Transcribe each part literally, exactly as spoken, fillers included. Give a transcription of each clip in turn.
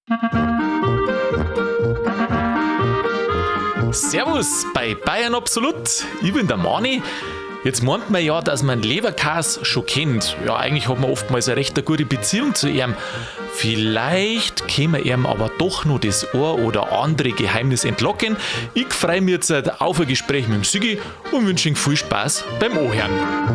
Servus bei Bayern Absolut. Ich bin der Mani. Jetzt meint man ja, dass man Leberkäse schon kennt. Ja, eigentlich hat man oftmals eine recht gute Beziehung zu ihm. Vielleicht können wir ihm aber doch noch das ein oder andere Geheimnis entlocken. Ich freue mich jetzt auf ein Gespräch mit dem Sigi und wünsche ihm viel Spaß beim Anhören.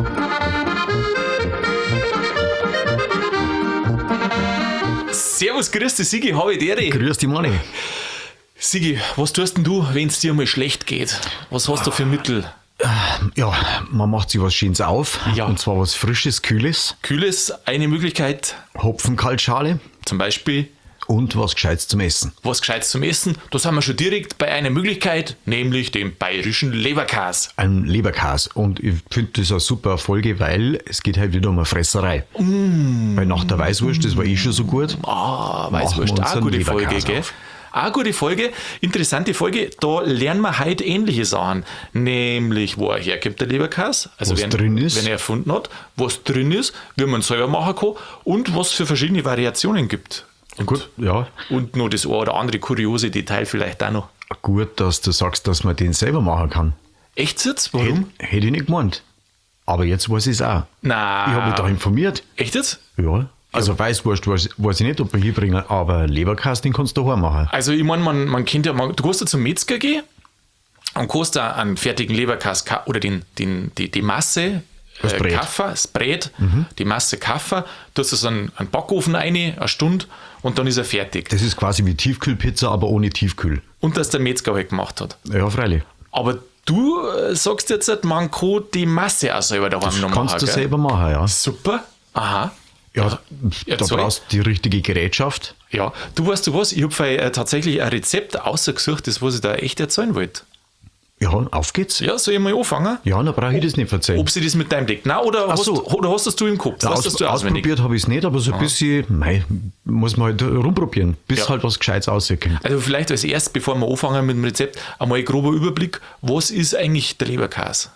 Servus, grüß dich Sigi, habe ich dir. Grüß dich, Mani. Sigi, was tust denn du, wenn es dir mal schlecht geht? Was hast du für Mittel? Ja, man macht sich was Schönes auf. Ja. Und zwar was Frisches, Kühles. Kühles, eine Möglichkeit, Hopfenkaltschale zum Beispiel und was Gescheites zum Essen. was Gescheites zum Essen. Da sind wir schon direkt bei einer Möglichkeit, nämlich dem bayerischen Leberkäse. Ein Leberkäse. Und ich finde das eine super Folge, weil es geht halt wieder um eine Fresserei. Mm. Weil nach der Weißwurst, das war eh schon so gut. Ah, Machen wir Weißwurst, uns auch eine einen gute Folge, Leberkäse gell? auf. Auch eine gute Folge, interessante Folge, da lernen wir heute ähnliche Sachen, nämlich wo er herkommt, der Leberkäse, also Was wenn, drin ist. wenn er erfunden hat, was drin ist, wie man es selber machen kann und was für verschiedene Variationen gibt. Und, Gut, ja. und noch das ein oder andere kuriose Detail vielleicht auch noch. Gut, dass du sagst, dass man den selber machen kann. Echt jetzt? Warum? Hätte, hätte ich nicht gemeint. Aber jetzt weiß ich es auch. Na, Ich habe mich da informiert. echt jetzt? Ja. Also Weißwurst weiß, weiß ich nicht, ob wir hier bringen, aber Leberkäse, den kannst du daheim machen. Also ich meine, man, man kennt ja, man, du kannst ja zum Metzger gehen und kannst da einen fertigen Leberkäse ka- oder den, den, die, die Masse Das Brät. kaufen, das Brät, die Masse kaufen, tust es einen, einen Backofen rein, eine Stunde und dann ist er fertig. Das ist quasi wie Tiefkühlpizza, aber ohne Tiefkühl. Und das der Metzger halt gemacht hat. Ja, freilich. Aber du äh, sagst jetzt, man kann die Masse auch selber daheim noch machen. Kannst du gell? selber machen, ja. Super. Aha. Ja, da erzähl. brauchst du die richtige Gerätschaft. Ja, du weißt du was, ich habe äh, tatsächlich ein Rezept ausgesucht, das was ich da echt erzählen wollte. Ja, auf geht's. Ja, soll ich mal anfangen? Ja, dann brauche ich das nicht erzählen. Ob sie das mit deinem deckt? Nein, oder, Ach hast, so. oder hast das du im Kopf? Ja, Weißt aus, das du auswendig? ausprobiert habe ich es nicht, aber so ein bisschen, mei, muss man halt rumprobieren, bis Ja. halt was Gescheites rauskommt. Also vielleicht als erstes, bevor wir anfangen mit dem Rezept, einmal ein grober Überblick. Was ist eigentlich der Leberkäse?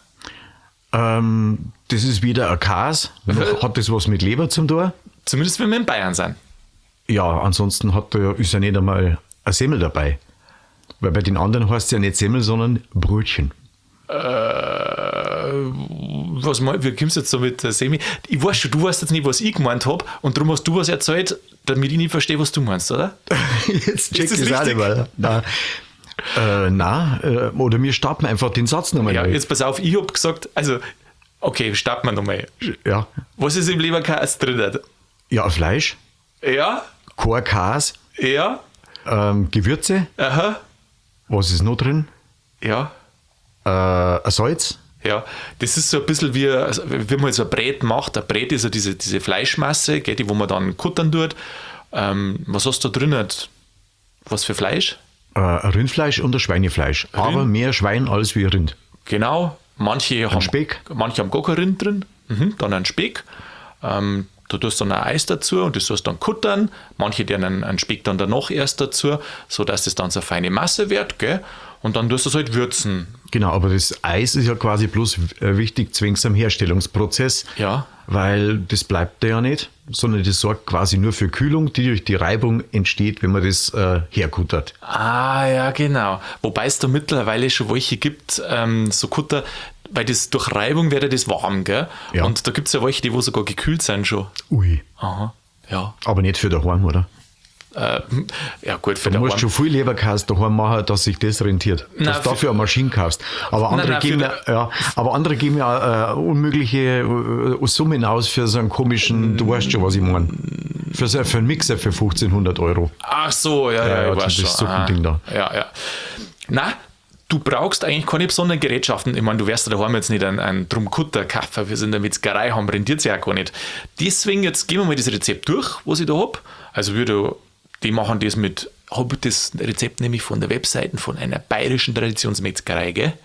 Ähm, das ist wieder ein Käse. Noch hat das was mit Leber zum tun? Zumindest wenn wir in Bayern sind. Ja, ansonsten hat da, ist ja nicht einmal ein Semmel dabei. Weil bei den anderen heißt es ja nicht Semmel, sondern Brötchen. Was mal, wie kommst du jetzt so mit der Semi? Ich weiß schon, du weißt jetzt nicht, was ich gemeint habe und darum hast du was erzählt, damit ich nicht verstehe, was du meinst, oder? Jetzt check das ich es auch richtig? nicht mehr. Nein, äh, nein äh, oder wir starten einfach den Satz nochmal Ja, neu. jetzt pass auf, ich habe gesagt, also, okay, starten wir nochmal. Ja. Was ist im Leberkäse drin? ja, Fleisch, Ja, kein Käse, ja, ähm, Gewürze, aha, was ist noch drin? ja. Äh, ein Salz, Ja, das ist so ein bisschen wie, also, wie man so ein Brät macht. Ein Brät ist ja diese, diese Fleischmasse, gell, die wo man dann kuttern tut. Ähm, was hast du da drin? Was für Fleisch? äh, ein Rindfleisch und ein Schweinefleisch. Aber mehr Schwein als wie Rind. Genau. Manche haben Speck. Manche haben gar kein Rind drin. Mhm, dann ein Speck. Ähm, du tust dann ein Eis dazu und das sollst dann kuttern. Manche tun einen, einen Speck dann danach erst dazu, sodass das dann so eine feine Masse wird. Gell? Und dann tust du es halt würzen. Genau, aber das Eis ist ja quasi bloß äh, wichtig zwingend am Herstellungsprozess. Ja. Weil das bleibt da ja nicht, sondern das sorgt quasi nur für Kühlung, die durch die Reibung entsteht, wenn man das äh, herkuttert. Ah, ja, genau. Wobei es da mittlerweile schon welche gibt, ähm, so Kutter, weil das durch Reibung wird ja das warm, gell? Ja. Und da gibt es ja welche, die wo sogar gekühlt sind schon. Ui. Aha, ja. Aber nicht für daheim, oder? Äh, ja, gut, für Du den musst schon viel Leberkäse daheim machen, dass sich das rentiert. Nein, dass du für- dafür eine Maschine kaufst. Aber andere, nein, für geben, den- ja, ja, aber andere geben ja äh, unmögliche äh, Summen aus für so einen komischen, du weißt schon, was ich meine. Für, so, für einen Mixer für fünfzehnhundert Euro. Ach so, ja, ja, Ja, ich ja, weiß das schon. Suppending da. Ja, ja. Na, du brauchst eigentlich keine besonderen Gerätschaften. Ich meine, du wirst ja daheim jetzt nicht einen, einen Drumkutter kaufen, wir sind in der Metzgerei haben, rentiert es ja auch gar nicht. Deswegen, jetzt gehen wir mal das Rezept durch, was ich da habe. Also wir da, die machen das mit, habe das Rezept nämlich von der Webseite von einer bayerischen Traditionsmetzgerei, gell?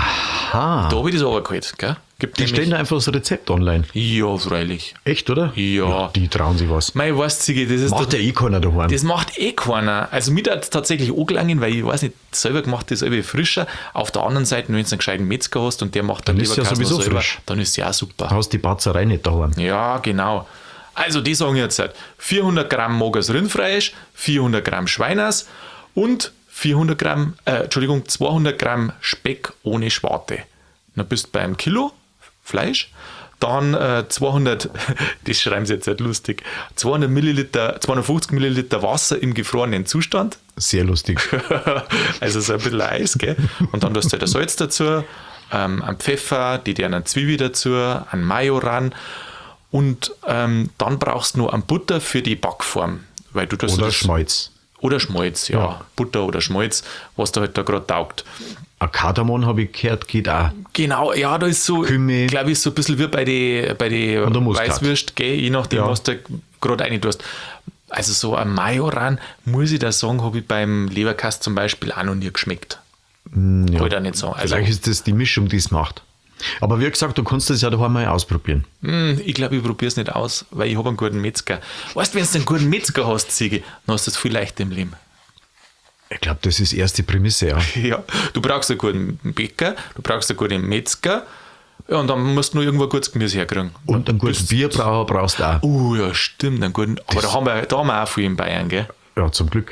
Aha. Da habe ich das runtergeholt, gell? Gibt Die nämlich- stellen einfach das Rezept online. Ja, freilich. Echt, oder? Ja. Die trauen sich was. Mein weißt Sigi, das ist Macht ja eh keiner daheim. das macht eh keiner. Also mir hat es tatsächlich angelangen, weil ich weiß nicht, selber gemacht ist irgendwie frischer. Auf der anderen Seite, wenn du einen gescheiten Metzger hast und der macht dann Dann ist ja Leberkäse noch sowieso selber, frisch. dann ist ja auch super. Du hast die Batzerei nicht daheim. Ja, genau. Also die sagen jetzt halt vierhundert Gramm mageres Rindfleisch, vierhundert Gramm Schweiners und vierhundert Gramm, äh, Entschuldigung, zweihundert Gramm Speck ohne Schwarte. Dann bist du bei einem Kilo Fleisch. Dann äh, zweihundert, das schreiben sie jetzt halt lustig, zweihundert Milliliter, zweihundertfünfzig Milliliter Wasser im gefrorenen Zustand. Sehr lustig. Also so ein bisschen Eis, gell? Und dann tust du halt ein Salz dazu, ähm, ein Pfeffer, die dir eine Zwiebel dazu, ein Mayo ran und ähm, dann brauchst du noch ein Butter für die Backform. Weil du das Oder das, Schmalz. Oder Schmalz, ja. Ja. Butter oder Schmalz, was da halt da gerade taugt. Ein Kardamom habe ich gehört, geht auch. Genau, ja, da ist so, Kümmel. glaube ich, so ein bisschen wie bei den bei die Und der Muskat. Weißwürst, gell, je nachdem, Ja. was du gerade rein tust. Also so ein Majoran, muss ich da sagen, habe ich beim Leberkäse zum Beispiel auch noch nie geschmeckt. Ja. Wollte ich nicht sagen. Also, Vielleicht ist das die Mischung, die es macht. Aber wie gesagt, du kannst das ja daheim mal ausprobieren. mh, ich glaube, ich probiere es nicht aus, weil ich habe einen guten Metzger. Weißt du, wenn du einen guten Metzger hast, Sigi, dann hast du es viel leichter im Leben. Ich glaube, das ist erst die Prämisse, ja. Ja, du brauchst einen guten Bäcker, du brauchst einen guten Metzger, ja, und dann musst du nur irgendwo ein gutes Gemüse herkriegen. Und einen guten Bierbrauer brauchst du auch. Oh ja, stimmt, einen guten. Aber da haben, wir, da haben wir auch viel in Bayern, gell? Ja, zum Glück.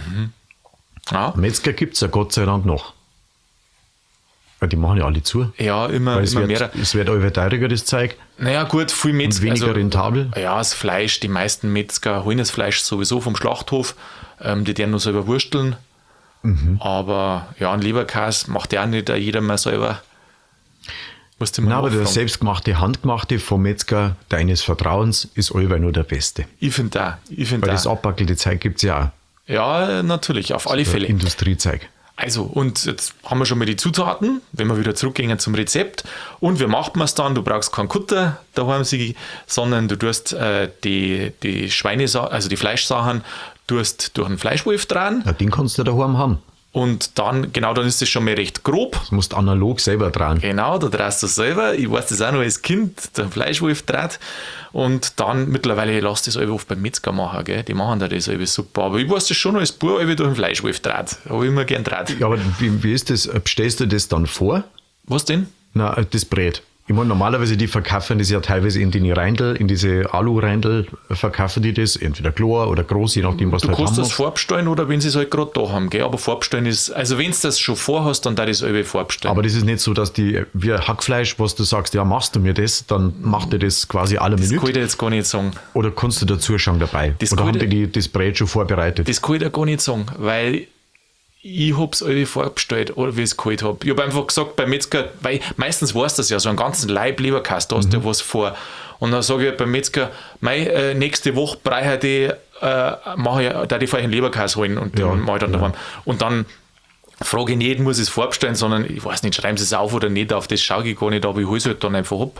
Ja, Metzger gibt es ja Gott sei Dank noch. Weil die machen ja alle zu. ja immer, Weil es immer wird, mehr. es wird alle teurer, das Zeug. Naja, gut, viel Metzger. Und weniger rentabel. Ja, das Fleisch, die meisten Metzger holen das Fleisch sowieso vom Schlachthof. Ähm, die werden nur selber wursteln. Mhm. Aber ja, ein Leberkäse macht ja auch nicht jeder mal selber. Musst du mal Nein, aber der nachfragen. selbstgemachte, handgemachte vom Metzger deines Vertrauens ist allweil nur der beste. Ich finde da, ich finde Weil da. das abbackelte Zeug gibt es ja auch. Ja, natürlich, auf alle Fälle. Industriezeug. Also, und jetzt haben wir schon mal die Zutaten, wenn wir wieder zurückgehen zum Rezept. Und wie macht man es dann? Du brauchst keinen Kutter daheim, Sigi, sondern du tust äh, die, die Schweine, also die Fleischsachen, tust durch einen Fleischwolf dran Ja, den kannst du daheim haben. und dann, genau, dann ist es schon mal recht grob. Du musst analog selber dran. Genau, da drehst du selber. Ich weiß das auch noch als Kind, der Fleischwolf dreht. Und dann mittlerweile lass das alle oft beim Metzger machen, gell? Die machen da das alle super. Aber ich weiß das schon noch als Bub, alle durch den Fleischwolf dreht. Habe ich immer gern dreht. Ja, aber wie, wie ist das? Bestellst du das dann vor? Was denn? Na, das Brät. Ich meine, normalerweise, die verkaufen das ja teilweise in die Reindl, in diese Alu-Reindl verkaufen die das, entweder klar oder groß, je nachdem, was Du du halt kannst haben das willst. vorbestellen oder wenn sie es halt gerade da haben, gell? Aber vorbestellen ist, also wenn du das schon vorhast, dann darf ich es alle vorbestellen. Aber das ist nicht so, dass die, wie Hackfleisch, was du sagst, ja, machst du mir das, dann macht dir das quasi alle das kann ich Minuten. dir jetzt gar nicht sagen. Oder kannst du dazu schauen dabei? Das oder kann haben ich- die, die das Brät schon vorbereitet? Das kann ich dir gar nicht sagen, weil ich habe es alle vorbestellt, oder wie ich es geholt habe. Ich habe einfach gesagt, beim Metzger, weil meistens weißt du das ja, so einen ganzen Leib Leberkäse, da hast du ja was vor. Und dann sage ich halt beim Metzger, mei, äh, nächste Woche brauche ich, äh, mache ich, da ich einen Leberkäse holen und den Ja, mache ich dann ja. daheim. Und dann frage ich nicht, muss ich es vorbestellen, sondern ich weiß nicht, schreiben sie es auf oder nicht, auf das schaue ich gar nicht, aber ich hole es halt dann einfach ab.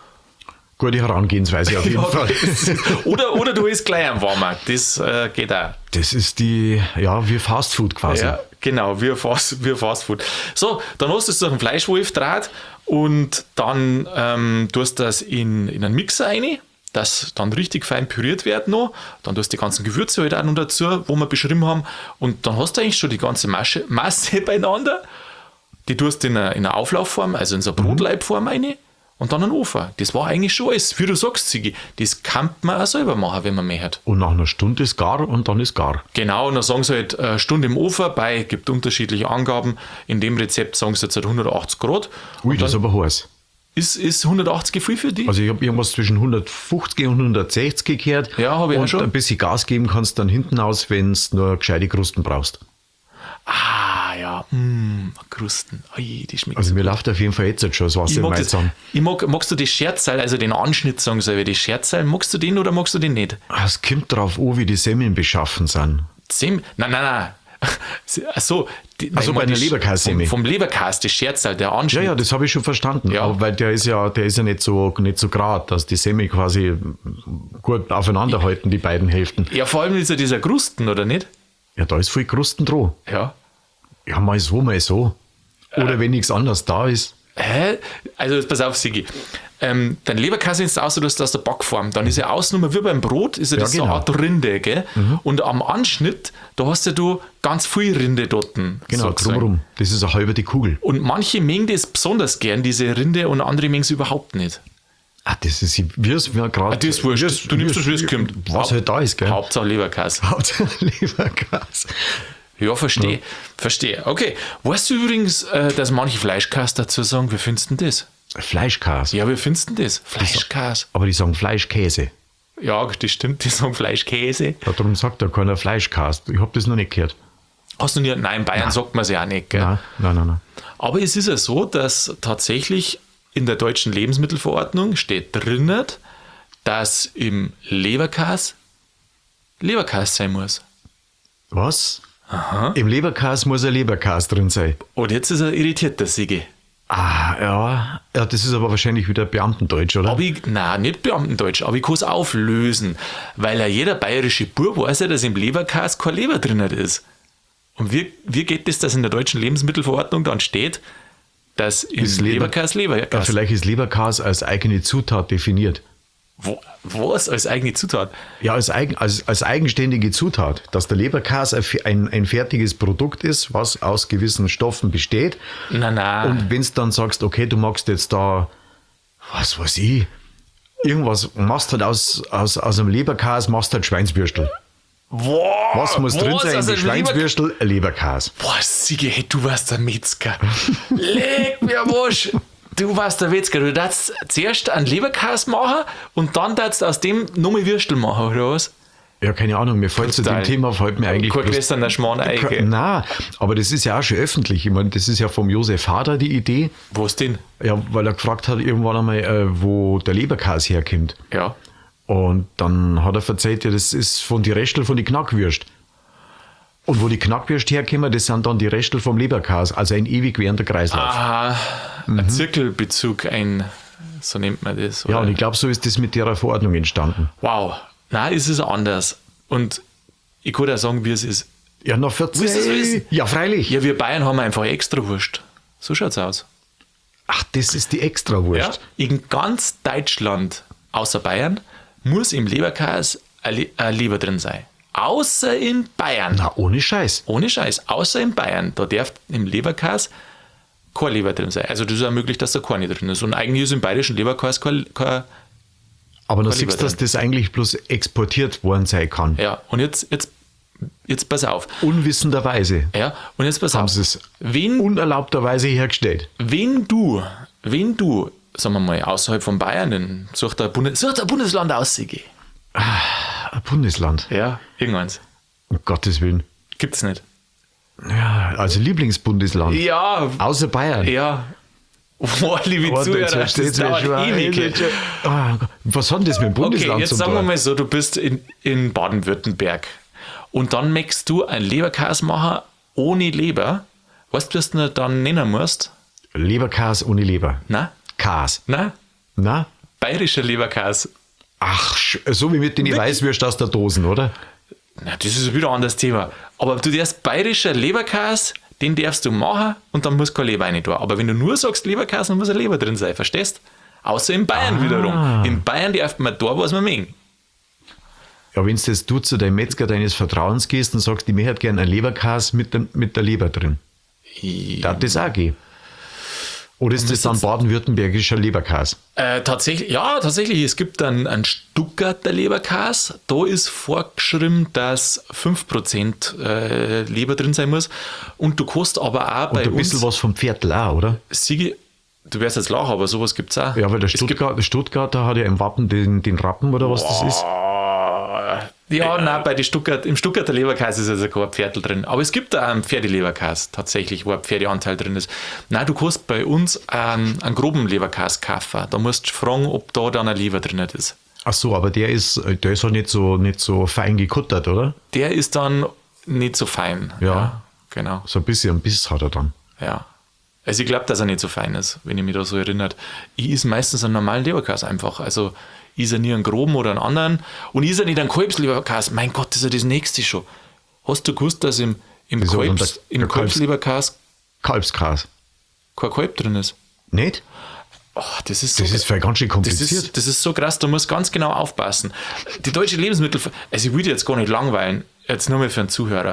Gute Herangehensweise auf jeden Ja, Fall. oder, oder du isst gleich am Warmarkt, das äh, geht auch. Das ist die, ja, wie Fastfood quasi. Ja, genau, wie Fast, wie Fast Food. So, dann hast du es durch einen Fleischwolf draht und dann ähm, tust du das in, in einen Mixer rein, das dann richtig fein püriert wird noch. Dann tust du die ganzen Gewürze halt auch noch dazu, wo wir beschrieben haben. Und dann hast du eigentlich schon die ganze Masche, Masse beieinander. Die tust du in eine, in eine Auflaufform, also in so eine Brotleibform rein. Und dann einen Ofen. Das war eigentlich schon alles. Wie du sagst, Sigi, das kann man auch selber machen, wenn man mehr hat. Und nach einer Stunde ist gar und dann ist gar. Genau, und dann sagen sie halt eine Stunde im Ofen, bei, gibt unterschiedliche Angaben. In dem Rezept sagen sie jetzt halt hundertachtzig Grad. Ui, Und das ist dann aber heiß. ist, ist hundertachtzig viel für die? Also ich habe irgendwas zwischen hundertfünfzig und hundertsechzig gehört. Ja, habe ich auch und schon. ein bisschen Gas geben kannst dann hinten aus, wenn du nur gescheite Krusten brauchst. Ah, ja, mm, Krusten. Ui, die schmeckt Also so. mir läuft auf jeden Fall jetzt schon das Wasser Ich im mag, Mund das, zusammen. ich mag, magst du das Scherzteil, also den Anschnitt, sagen sie, das Scherzteil, magst du den oder magst du den nicht? Es kommt drauf an, wie die Semmeln beschaffen sind. Sem nein, nein, nein. Ach so, die, Ach so, nein, bei die einer Sch- Leberkässemmel. Vom, vom Leberkäse, das Scherzteil, der Anschnitt. Ja, ja, das habe ich schon verstanden. Ja. Aber weil der ist ja, der ist ja nicht so, nicht so grad, dass die Semmel quasi gut aufeinander halten, die beiden Hälften. Ja, vor allem ist ja dieser Krusten, oder nicht? Ja, da ist viel Krusten dran. Ja. Ja, mal so, mal so. Oder Äh. wenn nichts anderes da ist. Hä? Also, pass auf, Sigi. Ähm, dein Leberkäse ist aus, du hast aus der Backform. Dann ist ja außen wie beim Brot, ist ja, Ja, das so genau. eine Art Rinde, gell? Und am Anschnitt, da hast ja du ganz viel Rinde dort. Genau, sozusagen. drumherum. Das ist eine halbe die Kugel. Und manche mengen das besonders gern, diese Rinde, und andere mengen es überhaupt nicht. Ah, das ist, wie es mir gerade. Ah, das ist wurscht. Du nimmst das, wie es kommt. Was halt da ist, gell? Hauptsache Leberkäse. Hauptsache Leberkäse. Ja, verstehe. Ja. Verstehe. Okay. Weißt du übrigens, äh, dass manche Fleischkäse dazu sagen, wie findest du denn das? Fleischkäse. Ja, wie findest du denn das? Fleischkäse. Aber die sagen Fleischkäse. Ja, das stimmt, die sagen Fleischkäse. Ja, darum sagt er keiner Fleischkäse. Ich habe das noch nicht gehört. Hast du nie? Nein, in Bayern nein. sagt man es ja auch nicht. Gell? Nein, nein, nein, nein. Aber es ist ja so, dass tatsächlich in der deutschen Lebensmittelverordnung steht drinnen, dass im Leberkäse Leberkäse sein muss. Was? Aha. Im Leberkäse muss ein Leberkäse drin sein. Und jetzt ist er irritiert, der Sigi. Ah, ja. Ja, das ist aber wahrscheinlich wieder Beamtendeutsch, oder? Aber ich, nein, nicht Beamtendeutsch, aber ich kann es auflösen, weil ja jeder bayerische Bub weiß ja, dass im Leberkäse kein Leber drin ist. Und wie, wie geht das, dass in der deutschen Lebensmittelverordnung dann steht, dass im Ist Leber- Leberkäse Leberkäse... Ja, vielleicht ist Leberkäse als eigene Zutat definiert. Wo, was als eigene Zutat? Ja, als, eigen, als, als eigenständige Zutat, dass der Leberkäse ein, ein fertiges Produkt ist, was aus gewissen Stoffen besteht. Nein, nein. Und wenn du dann sagst, okay, du magst jetzt da, was weiß ich, irgendwas, machst halt aus, aus, aus einem Leberkäse, machst halt Schweinsbürstel. Wow, Was muss drin sein in also die Schweinsbürstel? Ein Leberkäse. Boah, Sigi, hey, du warst der Metzger. Leg mir Wusch. Du warst der Metzger. Du darfst zuerst einen Leberkäse machen und dann darfst du aus dem nochmal Würstel machen, oder was? Ja, keine Ahnung, mir fällt zu dem Thema, fällt mir eigentlich Kein gläserner Schmarrn ein. Nein, aber das ist ja auch schon öffentlich. Ich meine, das ist ja vom Josef Hader die Idee. Was denn? Ja, weil er gefragt hat irgendwann einmal, äh, wo der Leberkäse herkommt. Ja. Und dann hat er erzählt, ja, das ist von die Restel von die Knackwürst. Und wo die Knackwürst herkommen, das sind dann die Restel vom Leberkäse, also ein ewig währender Kreislauf. Aha, ein Zirkelbezug, ein, so nennt man das. Ja, oder? und ich glaube, so ist das mit der Verordnung entstanden. Wow, nein, es ist anders. Und ich kann auch sagen, wie es ist. Ja, noch vierzehn. Willst du das wissen? Ja, freilich. Ja, wir Bayern haben einfach extra Wurst. So schaut's aus. Ach, das ist die Extrawurst. Ja, in ganz Deutschland, außer Bayern, muss im Leberkäse ein Le- ein Leber drin sein. Außer in Bayern. Na, ohne Scheiß. Ohne Scheiß, außer in Bayern. Da darf im Leberkäse kein Leber drin sein. Also das ist auch möglich, dass da keine drin ist. Und eigentlich ist im bayerischen Leberkäse kein, kein Aber da Kein siehst du, Leber dass das eigentlich bloß exportiert worden sein kann. ja, und jetzt, jetzt, jetzt pass auf. Unwissenderweise Ja, und jetzt pass haben auf. sie es Wenn, unerlaubterweise hergestellt. wenn du, wenn du, sagen wir mal, außerhalb von Bayern, dann such dir ein, Bundes, such dir ein Bundesland aus, Sigi. Ein Bundesland. Ja, irgendwanns. Um Gottes Willen. Gibt's nicht. Ja, also Lieblingsbundesland. Ja, Außer Bayern. ja. Boah, liebe Oh, Zuhörer, jetzt das versteht's dauert mir schon. ewig. Ah, was hat denn das mit dem Bundesland Okay, jetzt zum sagen wir tun? mal so, du bist in, in Baden-Württemberg und dann möchtest du ein Leberkäse machen ohne Leber. Weißt du, was du dann nennen musst? Leberkäse ohne Leber. Na? Käse. Na? Na? Bayerischer Leberkäse. Ach, sch- so wie mit den Weißwürst aus der Dosen, oder? Na, das ist wieder ein anderes Thema. Aber du darfst bayerischer Leberkäse, den darfst du machen und dann muss kein Leber rein tun. Aber wenn du nur sagst Leberkäse, dann muss ein Leber drin sein, verstehst? Außer in Bayern Ah. wiederum. In Bayern darf man da, was man mögen. Ja, wenn du jetzt du zu deinem Metzger deines Vertrauens gehst und sagst, ich möchte gerne einen Leberkäse mit, dem, mit der Leber drin. Darf das auch gehen? Oder ist das dann baden-württembergischer Leberkäse? Äh, tatsächlich, ja, tatsächlich, es gibt einen, einen Stuttgarter Leberkäse. Da ist vorgeschrieben, dass fünf Prozent äh, Leber drin sein muss. Und du kannst aber auch bei Und ein bisschen uns, was vom Pferdl auch, oder? Sigi, du wirst jetzt lachen, aber sowas gibt es auch. Ja, weil der, Es gibt- Stuttgart, der Stuttgarter hat ja im Wappen den, den Rappen oder was das ist. Ja, nein, bei die Stuttgart, im Stuttgarter Leberkäse ist also kein Pferdl drin. Aber es gibt da einen Pferdeleberkäse tatsächlich, wo ein Pferdeanteil drin ist. Nein, du kannst bei uns ähm, einen groben Leberkäse kaufen. Da musst du fragen, ob da dann ein Leber drin ist. Ach so, aber der ist, der ist halt nicht so, nicht so fein gekuttert, oder? Der ist dann nicht so fein. Ja. Genau. So ein bisschen ein Biss hat er dann. Ja. Also ich glaube, dass er nicht so fein ist, wenn ich mich da so erinnert. Ich isse meistens einen normalen Leberkäse einfach. Also ich esse nie einen groben oder einen anderen. Und ich esse nicht einen Kalbsleberkäse. Mein Gott, das ist ja das nächste schon. Hast du gewusst, dass im, im, Wieso? Und Kalbs, der- im der Kalbs- Kalbsleberkäse Kalbskäse. kein Kalb drin ist? Nicht? Oh, das ist so, Das ist vielleicht ganz schön das kompliziert. ist, das ist so krass, du musst ganz genau aufpassen. Die deutsche Lebensmittel, also ich will dich jetzt gar nicht langweilen, jetzt nur mal für einen Zuhörer,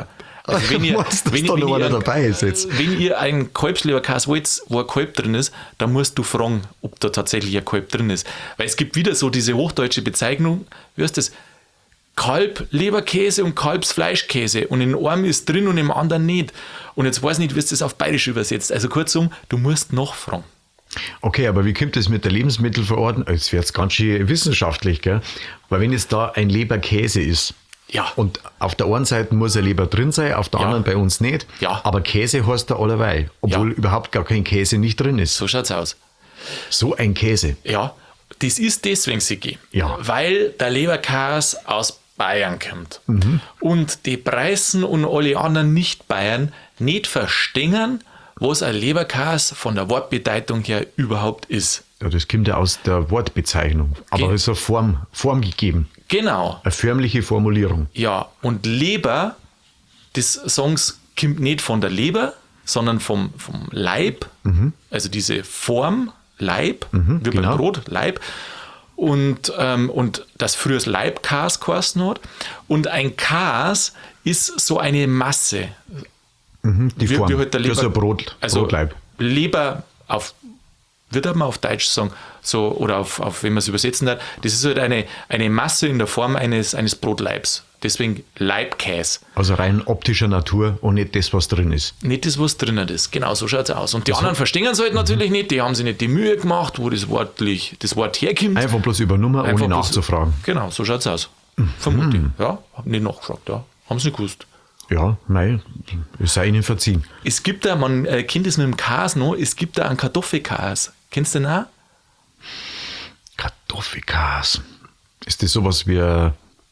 Also wenn ihr, Meinst du, dass wenn, da wenn, noch einer ihr, dabei ist jetzt? wenn ihr einen Kalbsleberkäse wollt, wo ein Kalb drin ist, dann musst du fragen, ob da tatsächlich ein Kalb drin ist. Weil es gibt wieder so diese hochdeutsche Bezeichnung, wie heißt das? Kalb-Leberkäse und Kalbsfleischkäse. Und in einem ist drin und im anderen nicht. Und jetzt weiß ich nicht, wie es das auf Bayerisch übersetzt. Also kurzum, du musst nachfragen. Okay, aber wie kommt das mit der Lebensmittelverordnung? Jetzt wird es ganz schön wissenschaftlich, gell? Weil wenn es da ein Leberkäse ist, Ja. und auf der einen Seite muss ein Leber drin sein, auf der Ja. anderen bei uns nicht, Ja. aber Käse heißt da allerweil, obwohl Ja. überhaupt gar kein Käse nicht drin ist. So schaut's aus. So ein Käse. Ja, das ist deswegen, Sigi. Ja. Weil der Leberkäse aus Bayern kommt. Und die Preußen und alle anderen Nicht-Bayern nicht verstehen, was ein Leberkäse von der Wortbedeutung her überhaupt ist. Ja, das kommt ja aus der Wortbezeichnung, aber Ge- es ist eine Form, Form gegeben, Genau. eine förmliche Formulierung. Ja, und Leber des Songs kommt nicht von der Leber, sondern vom, vom Leib. Also diese Form, Leib, wie genau. beim Brot, Leib. Und, ähm, und das früher das Leibkas geheißen hat. Und ein Kas ist so eine Masse. Die Wie- Form, wie halt der das ist Leber- ein Brot, Also Brotleib. Leber auf, wird man auf Deutsch sagen, so, oder auf, auf wenn man es übersetzen hat, das ist halt eine, eine Masse in der Form eines, eines Brotleibs. Deswegen Leibkäse. Also rein optischer Natur und nicht das, was drin ist. Nicht das, was drinnen ist. Genau, so schaut es aus. Und die anderen verstehen es halt natürlich nicht, die haben sich nicht die Mühe gemacht, wo das, wortlich, das Wort herkommt. Einfach bloß übernommen, ohne Einfach bloß- nachzufragen. Genau, so schaut es aus. Vermute ich. Ja, hab nicht nachgefragt, ja. Haben sie nicht gewusst. Ja, nein, es sei ihnen verziehen. Es gibt da, man äh, kennt das mit dem Käse noch, es gibt da einen Kartoffelkäse. Kennst du den auch? Kartoffelkäse. Ist das sowas wie äh,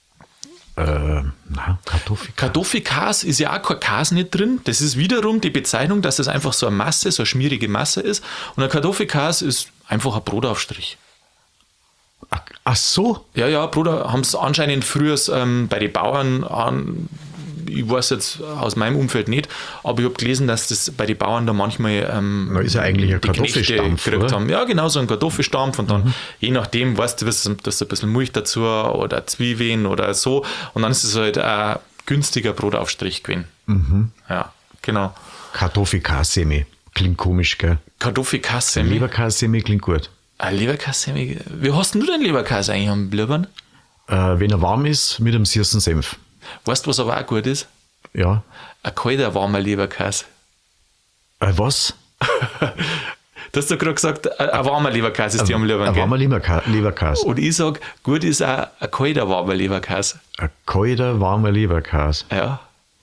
na, Kartoffelkäse? Kartoffelkäse ist ja auch kein Käse nicht drin. Das ist wiederum die Bezeichnung, dass das einfach so eine Masse, so eine schmierige Masse ist. Und ein Kartoffelkäse ist einfach ein Brotaufstrich. Ach, ach so, Ja, ja, Bruder, haben es anscheinend früher ähm, bei den Bauern, an, ich weiß jetzt aus meinem Umfeld nicht, aber ich habe gelesen, dass das bei den Bauern da manchmal ähm, Na, ist ja eigentlich ein die Knechte Kartoffelstampf, gekriegt oder? haben. Ja, genau, so ein Kartoffelstampf und dann, je nachdem, weißt du, was, dass ein bisschen Milch dazu oder Zwiebeln oder so und dann ist es halt ein günstiger Brotaufstrich gewesen. Mhm. Ja, genau. Kartoffelkäse-Semi. Klingt komisch, gell? Kartoffelkäse. Leberkäse-Semi klingt gut. Ein Leberkäse. Wie hast denn du den Leberkäse eigentlich am Blubern? Äh, wenn er warm ist, mit einem süßen Senf. Weißt du, was aber auch gut ist? Ja. Ein kalter, warmer Leberkäse. Äh, was? Du hast doch gerade gesagt, ein ein warmer Leberkäse ist die am Ein Leberkäse. warmer Leberka- Leberkäse. Und ich sage, gut ist auch ein kalter, warmer Leberkäse. Ein kalter, warmer Leberkäse. Ja.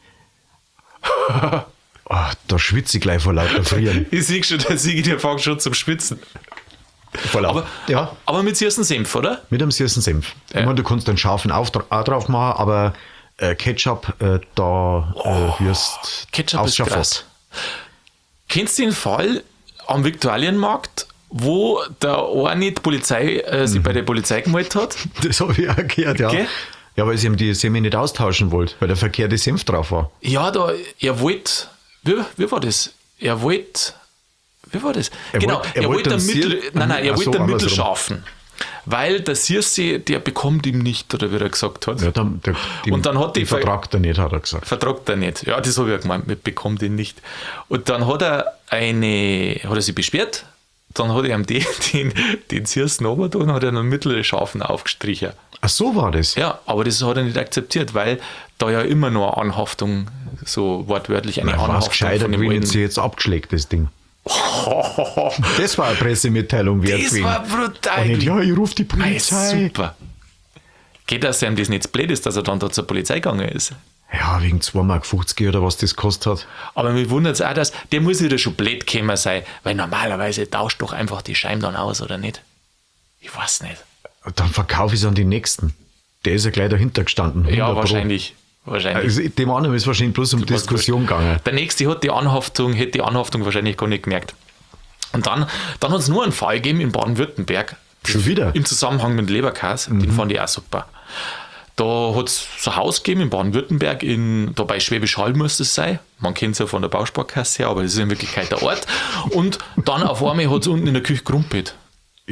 Oh, da schwitze ich gleich vor lauter Frieren. Ich sehe schon, der Sigi, der fängt schon zum Schwitzen. Vor lauter. Aber, Ja, aber mit süßen Senf, oder? mit einem süßen Senf. Ja. Ich meine, du kannst einen scharfen auch dra- auch drauf machen, aber äh, Ketchup, äh, da äh, wirst Ketchup ist krass. Kennst du den Fall am Viktualienmarkt, wo der eine die Polizei, äh, sich bei der Polizei gemeldet hat? Das habe ich auch gehört, ja. Gell? Ja, weil sie ihm die Semi nicht austauschen wollte, weil der verkehrte Senf drauf war. Ja, da, er wollte, wie, wie war das? Er wollte, wie war das? Er genau, wollt- er er, wollt wollte einen einen Mittel, Sier- nein, nein, er Ach so, wollte einen andersrum. Mittelscharfen. Weil der Sirse, der bekommt ihm nicht, oder wie er gesagt hat. Ja, dann, der, den, Und dann hat die den Ver- Vertrag er nicht, hat er gesagt. Vertragt er nicht. Ja, das habe ich ja gemeint, mit bekommt ihn nicht. Und dann hat er eine, hat er sich beschwert, dann hat er ihm den, den, den Sirsen runtergetan, hat er einen Mittelscharfen aufgestrichen. Ach, so war das. Ja, aber das hat er nicht akzeptiert, weil da ja immer noch eine Anhaftung, so wortwörtlich eine Na, was Anhaftung gescheiter von dem gewesen, alten. sie jetzt abgeschlägt, das Ding. Das war eine Pressemitteilung wert Das gewesen. war brutal. Und nicht, ja, ich rufe die Ei, Polizei. super. Geht, dass ihm das nicht zu blöd ist, dass er dann da zur Polizei gegangen ist. Ja, wegen zwei Mark fünfzig oder was das kostet hat. Aber mich wundert es auch, dass der muss wieder schon blöd gekommen sein, weil normalerweise tauscht doch einfach die Scheiben dann aus, oder nicht? Ich weiß nicht. Dann verkaufe ich es an die Nächsten. Der ist ja gleich dahinter gestanden. Ja, hundert Pro. wahrscheinlich. wahrscheinlich. Also, dem anderen ist wahrscheinlich bloß um Diskussion gegangen. Der nächste hat die Anhaftung, hätte die Anhaftung wahrscheinlich gar nicht gemerkt. Und dann, dann hat es nur einen Fall gegeben in Baden-Württemberg. Schon wieder? Im Zusammenhang mit Leberkäse. Den fand ich auch super. Da hat es so ein Haus gegeben in Baden-Württemberg, in, da bei Schwäbisch Hall müsste es sein. Man kennt es ja von der Bausparkasse her, aber das ist in Wirklichkeit der Ort. Und dann auf einmal hat es unten in der Küche gerumpelt. Ja.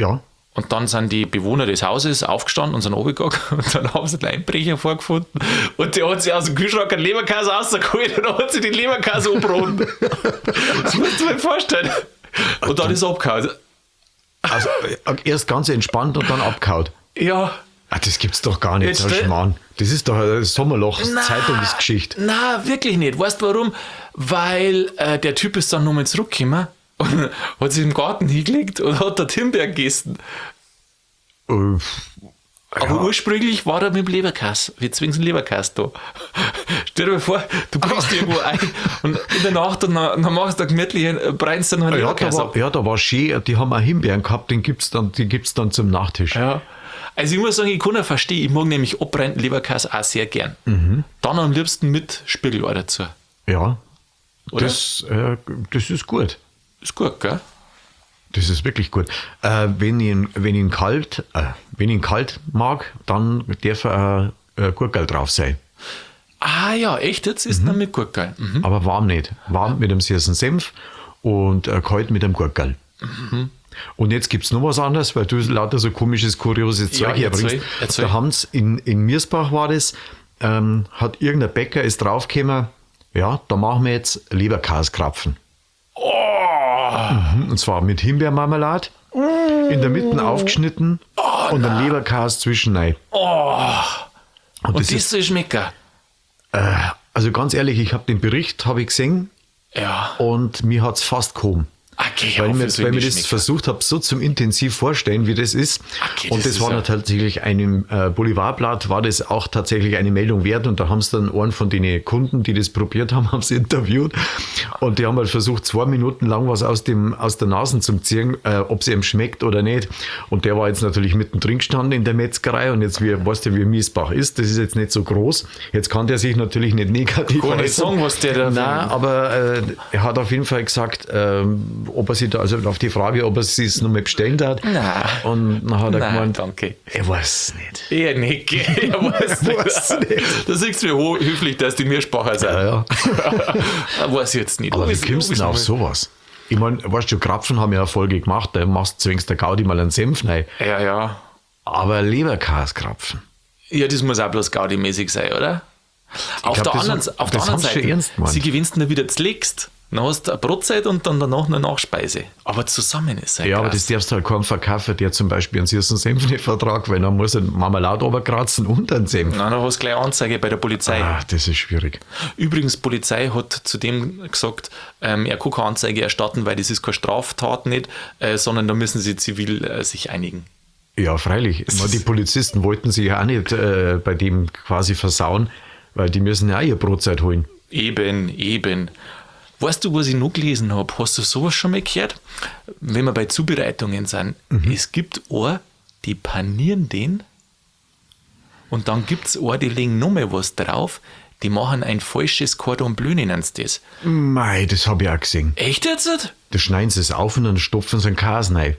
Und dann sind die Bewohner des Hauses aufgestanden und sind runtergegangen und dann haben sie einen Einbrecher vorgefunden und der hat sich aus dem Kühlschrank einen Leberkäse rausgeholt und dann hat sie den Leberkäse umgebraten. Das musst du dir vorstellen. Und dann ist er abgehauen. Also erst ganz entspannt und dann abgehauen. Ja. Ah, das gibt's doch gar nicht, Jetzt so stell- Schmarrn. Das ist doch eine Sommerloch, Na, Zeitungsgeschichte. Na, wirklich nicht. Weißt du warum? Weil äh, der Typ ist dann nochmal zurückgekommen und hat sich im Garten hingelegt und hat dort Himbeeren gegessen. Äh, Aber ursprünglich war er mit dem Leberkäse. Wir zwingen den Leberkäse da. Stell dir mal vor, du kriegst irgendwo ein und in der Nacht und dann, dann machst du da gemütlich, äh, breinst du noch einen ja, da Leberkäse war, ab. ja, da war schön, die haben auch Himbeeren gehabt, den gibt's dann, die gibt's dann zum Nachtisch. Ja. Also ich muss sagen, ich kann ja verstehen, ich mag nämlich abbrennenden Leberkäse auch sehr gern. Mhm. Dann am liebsten mit Spiegelei dazu. Ja, Oder? das, äh, das ist gut. Ist gut, gell? Das ist wirklich gut. Äh, wenn, ich ihn, wenn, ich ihn kalt, äh, wenn ich ihn kalt mag, dann darf er äh, äh, Gurkel drauf sein. Ah ja, echt, jetzt ist mhm. mit Gurkel. Mhm. Aber warm nicht. Warm mit einem süßen Senf und äh, kalt mit einem Gurkel. Mhm. Und jetzt gibt es noch was anderes, weil du lauter so komisches, kurioses Zeug Ja, erzähl, herbringst. erzähl. Da haben sie in, in Miersbach war das, ähm, hat irgendein Bäcker ist draufgekommen, ja, da machen wir jetzt Leberkäskrapfen. Oh, Mhm, und zwar mit Himbeermarmelade, in der Mitte aufgeschnitten und ein Leberkäse zwischen rein. oh. Und, Und das das ist, soll schmecken. äh, also ganz ehrlich, ich habe den Bericht habe ich gesehen Ja. und mir hat es fast gehoben. Okay, Weil, hoffe, mir, es soll weil mir nicht das schmecken. versucht habe, so zum intensiv vorstellen, wie das ist. Okay, und das das, ist war ja- dann tatsächlich einem äh, Boulevardblatt, war das auch tatsächlich eine Meldung wert. Und da haben sie dann einen von den Kunden, die das probiert haben, haben sie interviewt. Und die haben halt versucht, zwei Minuten lang was aus, dem, aus der Nase zu ziehen, äh, ob es ihm schmeckt oder nicht. Und der war jetzt natürlich mittendrin gestanden in der Metzgerei. Und jetzt, wie, weißt du, wie Miesbach ist, das ist jetzt nicht so groß. Jetzt kann der sich natürlich nicht negativ Kann nicht äußern. sagen, was der da- Nein, aber äh, er hat auf jeden Fall gesagt, ähm, ob er sich da, also auf die Frage, ob er sich es nochmal bestellen darf. Nein. Und dann hat er Nein, gemeint, danke. er weiß es nicht. Eher nicht, gell? Ich weiß nicht. Weiß nicht. Da siehst du, wie ho- höflich, dass die Mierspracher sind. Ja, ja. Weiß ich jetzt nicht. Aber wie Weiß- kommst du denn weiß auf nicht. sowas? Ich meine, weißt du, Krapfen haben ja Erfolge gemacht, da machst zwingst der Gaudi mal einen Senf rein. Ja, ja. Aber Leberkäskrapfen. Ja, das muss auch bloß Gaudi-mäßig sein, oder? Auf glaub, der das anderen, haben- auf der das anderen haben sie Seite, schon ernst gemeint. sie gewinnst dann wieder zulegst. Dann hast du eine Brotzeit und dann danach eine Nachspeise. Aber zusammen ist es Ja, krass. aber das darfst du halt kaum verkaufen, der zum Beispiel einen süßen Senf nicht vertragt, weil dann muss er Marmelade runterkratzen und einen Senf. Nein, dann hast du gleich Anzeige bei der Polizei. Ah, das ist schwierig. Übrigens, die Polizei hat zudem gesagt, ähm, er kann keine Anzeige erstatten, weil das ist keine Straftat nicht, äh, sondern da müssen sie zivil äh, sich einigen. Ja, freilich. Ich meine, die Polizisten wollten sich ja auch nicht äh, bei dem quasi versauen, weil die müssen ja auch ihr Brotzeit holen. Eben, eben. Weißt du, was ich noch gelesen habe? Hast du sowas schon mal gehört? Wenn wir bei Zubereitungen sind, Mhm. es gibt eine, die panieren den und dann gibt es eine, die legen nochmal was drauf, die machen ein falsches Cordon Bleu, nennen sie das. Mei, das habe ich auch gesehen. Echt jetzt? Da schneiden sie es auf und dann stopfen sie einen Käse rein.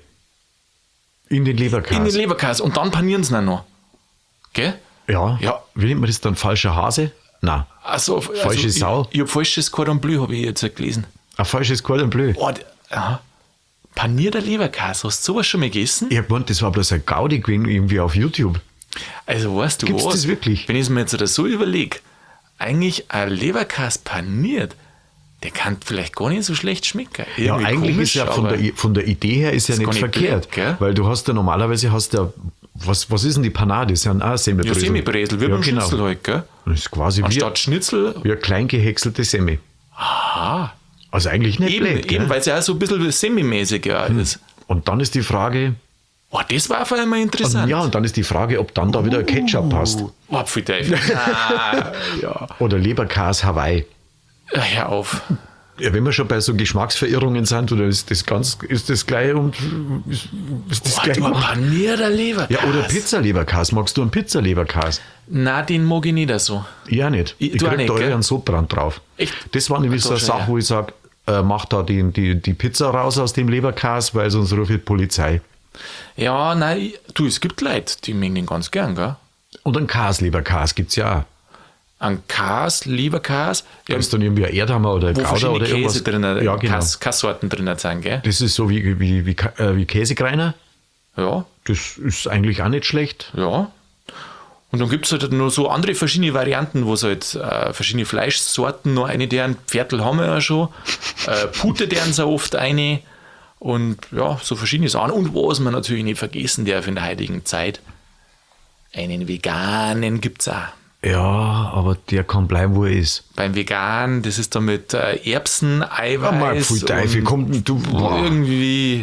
In den Leberkäse. In den Leberkäse und dann panieren sie ihn noch. Gell? ja. Ja. Wie nennt man das dann? Falscher Hase? Nein. Also, also Falsche ich, Sau? Ich, habe falsches Cordon Bleu, habe ich jetzt gelesen. Ein falsches Cordon Bleu. Oh, d- aha. Panierter Leberkäse, hast du sowas schon mal gegessen? Ich hab gemeint, das war bloß ein Gaudi gewesen, irgendwie auf YouTube. Also weißt du Gibt's was? das wirklich? Wenn ich es mir jetzt so überlege, eigentlich ein Leberkäse paniert, der kann vielleicht gar nicht so schlecht schmecken. Ja, Irgendwie eigentlich komisch, ist ja von aber- der, I- von der Idee her ist ja Ist nicht gar nicht verkehrt. blöd, gell? Weil du hast ja normalerweise hast ja, was, was ist denn die Panade? Das ist ja ein Ja, Semmelbrösel. Semibresel, wie beim genau. Schnitzel halt, gell? Das ist quasi wie, Anstatt Schnitzel, wie eine klein gehäckselte Semmel. aha, Also eigentlich nicht eben, blöd, gell? eben weil es ja auch so ein bisschen semi-mäßig ja ist. Und dann ist die Frage, Oh, das war auf einmal interessant. ja, und dann ist die Frage, ob dann da wieder Ketchup passt. Oh, Apfelteufel. Ah, ja. Oder Leberkäse Hawaii. Hör auf. Ja, wenn wir schon bei so Geschmacksverirrungen sind, oder ist das ganz, ist das gleich und ist, ist das Oh, gleich du ein gemacht? panierter Leberkäse. Ja, oder Pizzaleberkäse. Magst du einen Pizzaleberkäse? Nein, den mag ich nicht so. Ja, nicht. Ich- Ich, du auch krieg nicht, da gell? eher einen Sodbrand drauf. Echt? Das war nämlich Ach, so eine doch, Sache, ja. wo ich sage, äh, mach da die, die, die Pizza raus aus dem Leberkäse, weil sonst ruft die Polizei. Ja, nein, ich- du, es gibt Leute, die mögen den ganz gern, gell? Und einen Käseleberkäse gibt es ja auch. Ein Käse, Leberkäse, Da ja, ist dann irgendwie ein Erdhammer oder ein wo Gouda verschiedene oder Käse irgendwas. drin, ja, genau. Käse, Käsesorten drin sind, gell? Das ist so wie, wie, wie, Kä- äh, wie Käsekreiner. Ja, Das ist eigentlich auch nicht schlecht. Ja. Und dann gibt es halt noch so andere verschiedene Varianten, wo es halt äh, verschiedene Fleischsorten noch eine deren, Pferdl haben wir ja schon, äh, Pute deren so oft eine und ja, so verschiedene Sachen. Und was man natürlich nicht vergessen darf in der heutigen Zeit, einen veganen gibt es auch. Ja, aber der kann bleiben, wo er ist. Beim Vegan, das ist dann mit äh, Erbsen, Eiweiß. Ja, mal, pfui Teufel, und kommt du. Boah. irgendwie.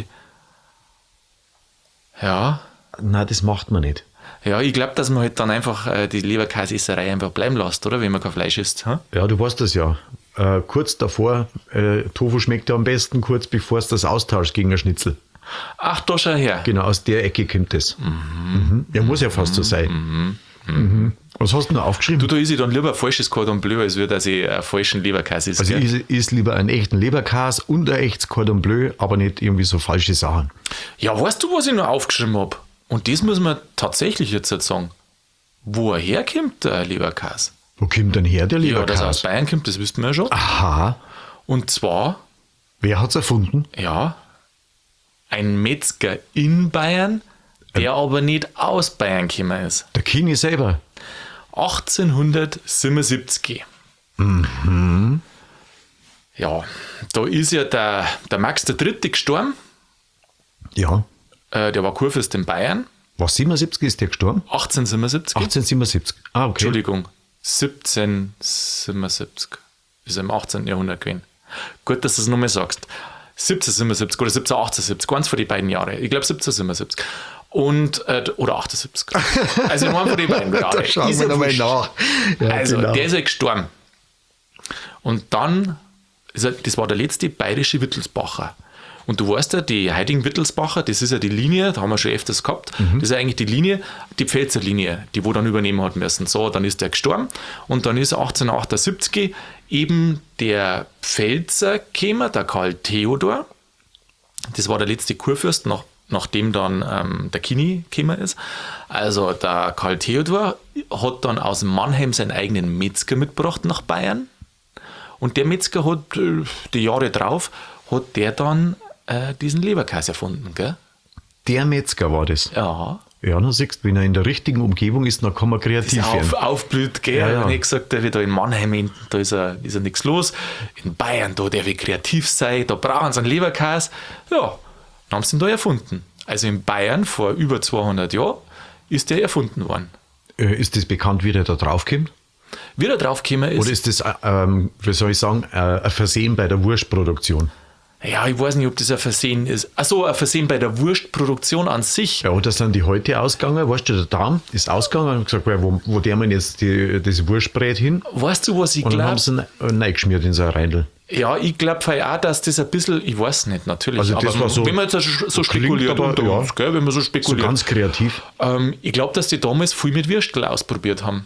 Ja. Nein, das macht man nicht. Ja, ich glaube, dass man halt dann einfach äh, die Leberkäsesserei einfach bleiben lässt, oder? Wenn man kein Fleisch isst. Hm? Ja, du weißt das ja. Äh, kurz davor, äh, Tofu schmeckt ja am besten, kurz bevor es das austauscht gegen ein Schnitzel. Ach, da schau her. Genau, aus der Ecke kommt das. Mhm. Mhm. Ja, muss ja fast so sein. Mhm. Mhm. Was hast du noch aufgeschrieben? Du, da ist ich dann lieber ein falsches Cordon Bleu, als würde, dass ich einen falschen Leberkäse esse. Also gell? ich is lieber einen echten Leberkäse und ein echtes Cordon Bleu, aber nicht irgendwie so falsche Sachen. Ja, weißt du, was ich noch aufgeschrieben habe? Und das muss man tatsächlich jetzt halt sagen. Wo er herkommt, der Leberkäse? Wo kommt denn her, der Ja, dass er aus Leberkäse? Bayern kommt, das wissen wir ja schon. Aha, Und zwar, wer hat's erfunden? ja, ein Metzger in Bayern, der aber nicht aus Bayern gekommen ist. Der Kini selber. achtzehnhundertsiebenundsiebzig. Mhm. Ja, da ist ja der, der Max der Dritte gestorben. Ja. Äh, der war Kurfürst in Bayern. Was, siebenundsiebzig ist der gestorben? achtzehnhundertsiebenundsiebzig. achtzehnhundertsiebenundsiebzig. Ah, okay. Entschuldigung, siebzehnhundertsiebenundsiebzig. Ist im achtzehnten Jahrhundert gewesen. Gut, dass du es nochmal sagst. siebzehnhundertsiebenundsiebzig oder siebzehnhundertachtundsiebzig, eins von den beiden Jahre. Ich glaube siebzehnhundertsiebenundsiebzig. Und, äh, oder achtundsiebzig. Also in einem von den beiden Jahre. Da schauen Ist wir ja nochmal wurscht. nach. Ja, Also, genau. der ist ja gestorben. Und dann, ist er, das war der letzte bayerische Wittelsbacher. Und du weißt ja, die heutigen Wittelsbacher, das ist ja die Linie, da haben wir schon öfters gehabt, Mhm. das ist ja eigentlich die Linie, die Pfälzer Linie, die wo dann übernehmen hat müssen. So, dann ist der gestorben und dann ist achtzehnhundertachtundsiebzig eben der Pfälzer gekommen, der Karl Theodor. Das war der letzte Kurfürst, nach, nachdem dann ähm, der Kini gekommen ist. Also der Karl Theodor hat dann aus Mannheim seinen eigenen Metzger mitgebracht nach Bayern. Und der Metzger hat äh, die Jahre drauf, hat der dann äh, diesen Leberkäse erfunden, gell? Der Metzger war das. Ja. Ja, dann siehst du, wenn er in der richtigen Umgebung ist, dann kann man kreativ Auf, werden. aufblüht, gell? Ja, ja. Ich habe nicht gesagt, der wird da in Mannheim, da ist ja ist er nichts los. In Bayern, da der will kreativ sein, da brauchen sie einen Leberkäse. Ja, dann haben sie ihn da erfunden. Also in Bayern vor über zweihundert Jahren ist der erfunden worden. Äh, ist das bekannt, wie der da draufkommt? Wie er draufgekommen ist, Oder ist das, äh, ähm, wie soll ich sagen, äh, ein Versehen bei der Wurstproduktion? ja, ich weiß nicht, ob das ein Versehen ist. Achso, ein Versehen bei der Wurstproduktion an sich. Ja, oder sind die heute ausgegangen? Weißt du, der Darm ist ausgegangen und gesagt, wo, wo der man jetzt die, das Wurstbrät hin? Weißt du, was ich Und dann haben glaube? sie ihn reingeschmiert in so ein Reindl. Ja, ich glaube auch, dass das ein bisschen, ich weiß nicht, natürlich, Also das aber war so- wenn man jetzt so, so klingt spekuliert aber, unter ja, uns, gell, wenn man so So spekuliert, ganz kreativ. ähm, ich glaube, dass die damals viel mit Würstel ausprobiert haben.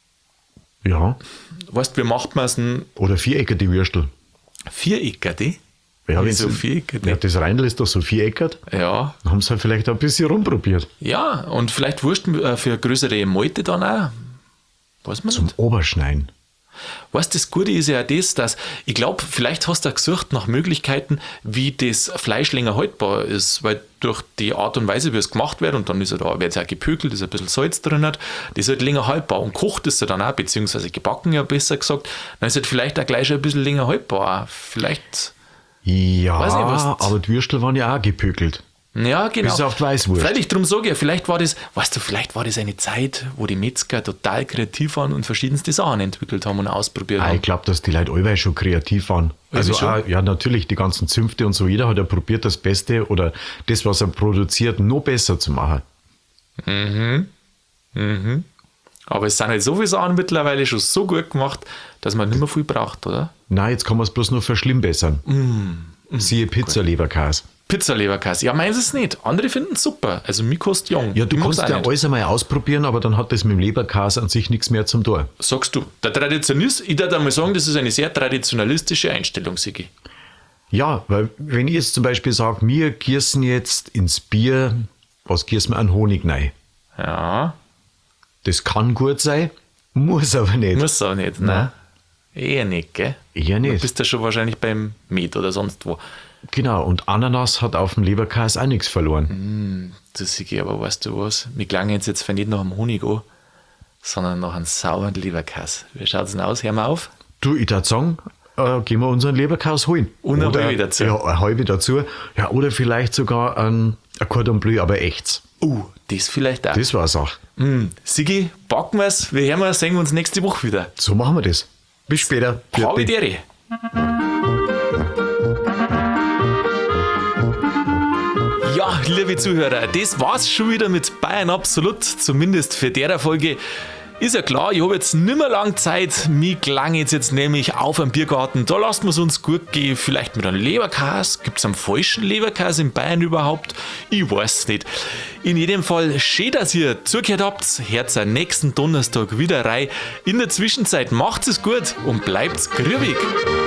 Ja. Weißt du, wie macht man es denn? Oder Vierecker, die Würstel. Vierecker, die? Ja, Wieso wenn's- Vierecker, die? ja, das Reindl ist doch so viereckert. Ja, Dann haben sie halt vielleicht ein bisschen rumprobiert. ja, und vielleicht Wursten äh, für größere Malte dann auch. Weiß man Zum nicht. Oberschneiden. Weißt du, das Gute ist ja auch das, dass ich glaube, vielleicht hast du auch gesucht nach Möglichkeiten, wie das Fleisch länger haltbar ist, weil durch die Art und Weise, wie es gemacht wird, und dann ist ja da, wird es auch gepökelt, ist ein bisschen Salz drin, hat, das ist halt länger haltbar und kocht ist ja dann auch, beziehungsweise gebacken ja besser gesagt, dann ist halt vielleicht auch gleich schon ein bisschen länger haltbar. Vielleicht, Ja, Weiß nicht, was- aber die Würstel waren ja auch gepökelt. ja genau. Bis auf die Weißwurst. Freilich, darum sage ich ja, vielleicht war das, weißt du, vielleicht war das eine Zeit, wo die Metzger total kreativ waren und verschiedenste Sachen entwickelt haben und ausprobiert Ah, haben. ich glaube, dass die Leute allweil schon kreativ waren. Also, schon? auch, ja, natürlich, die ganzen Zünfte und so, jeder hat ja probiert, das Beste oder das, was er produziert, noch besser zu machen. Aber es sind halt so viele Sachen mittlerweile schon so gut gemacht, dass man nicht mehr viel braucht, oder? Nein, jetzt kann man es bloß noch verschlimmbessern. Mm, Siehe Pizza-Leberkäse. Pizza-Leberkäse. Ja, meins ist nicht. Andere finden es super. Also mir kostet jung. Ja, du Ich mag's kannst auch ja nicht. alles einmal ausprobieren, aber dann hat das mit dem Leberkäse an sich nichts mehr zum Tor. Sagst du, der Traditionist, ich würde einmal sagen, das ist eine sehr traditionalistische Einstellung, Sigi. Ja, weil wenn ich jetzt zum Beispiel sage, wir gießen jetzt ins Bier, was gießen wir, an Honig rein. Ja, Das kann gut sein, muss aber nicht. muss auch nicht, ne? Eher nicht, gell? Eher Du nicht. bist ja schon wahrscheinlich beim Met oder sonst wo. Genau, und Ananas hat auf dem Leberkäse auch nichts verloren. Das sehe ich, aber weißt du was? Wir klangen jetzt, jetzt nicht nach einem Honig an, sondern nach einem sauren Leberkäse. Wie schaut es denn aus? Hören wir auf? Du, ich würde sagen, äh, gehen wir unseren Leberkäse holen. Und eine Oder- halbe dazu. Ja, eine halbe dazu. Ja, oder vielleicht sogar ein, ein Cordon Bleu, aber echts. Uh, das vielleicht auch. Das war's auch. Mm, Sigi, packen wir's. Wir hören wir, sehen wir uns nächste Woche wieder. So machen wir das. Bis später. Habe Dere. Ja, liebe Zuhörer, das war's schon wieder mit Bayern Absolut, zumindest für der Folge. Ist ja klar, ich habe jetzt nicht mehr lange Zeit. Mir klang jetzt, jetzt nämlich auf am Biergarten. Da lassen wir es uns gut gehen. Vielleicht mit einem Leberkäse. Gibt es einen falschen Leberkäse in Bayern überhaupt? Ich weiß es nicht. In jedem Fall, schön, dass ihr zugehört habt. Hört am nächsten Donnerstag wieder rein. In der Zwischenzeit macht es gut und bleibt grübig.